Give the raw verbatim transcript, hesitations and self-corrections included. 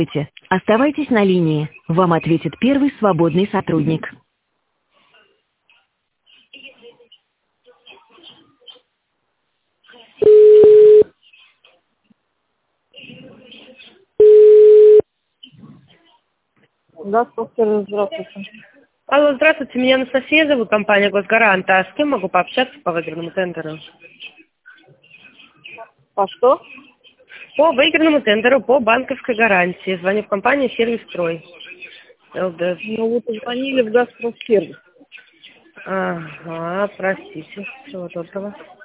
Оставайтесь на линии. Вам ответит первый свободный сотрудник. Да, спасибо, здравствуйте. Алло, здравствуйте, меня Анастасия зовут, компания «Госгарант». А с кем могу пообщаться по выигранному тендеру? А что? По выигранному тендеру по банковской гарантии. Звоню в компанию «Сервис Строй». ЛД. Ну, вы позвонили в Газпром сервис. Ага, простите. Всего доброго.